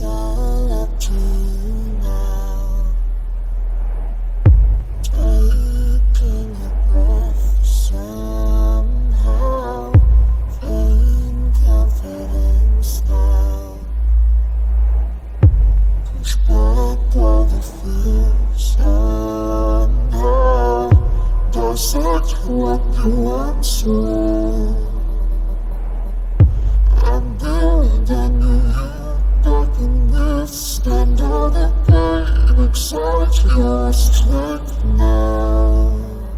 It's all up to you now. Taking a breath somehow. Gain confidence now. Push back all the fears somehow. Dissect what you once were. I'm buried under you. Back in this, stand all the pain, exalt your strength now.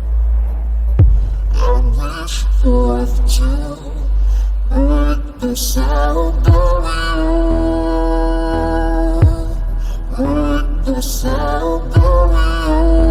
And reach forth to make the sound of you. Make the sound of you.